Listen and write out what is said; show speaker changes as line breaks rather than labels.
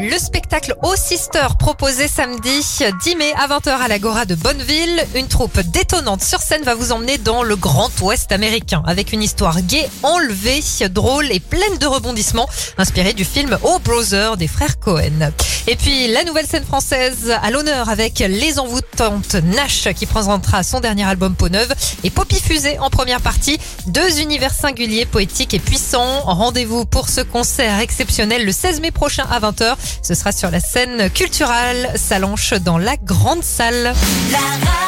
Le spectacle Aux Sisters proposé samedi 10 mai à 20h à l'Agora de Bonneville. Une troupe détonnante sur scène va vous emmener dans le Grand Ouest américain avec une histoire gaie, enlevée, drôle et pleine de rebondissements inspirée du film Oh Brother des frères Cohen. Et puis la nouvelle scène française à l'honneur avec Les Envoûtantes Nash qui présentera son dernier album Peau Neuve et Poppy Fusée en première partie. Deux univers singuliers, poétiques et puissants. Rendez-vous pour ce concert exceptionnel le 16 mai prochain à 20h. Ce sera sur la scène culturelle Salanches dans la grande salle.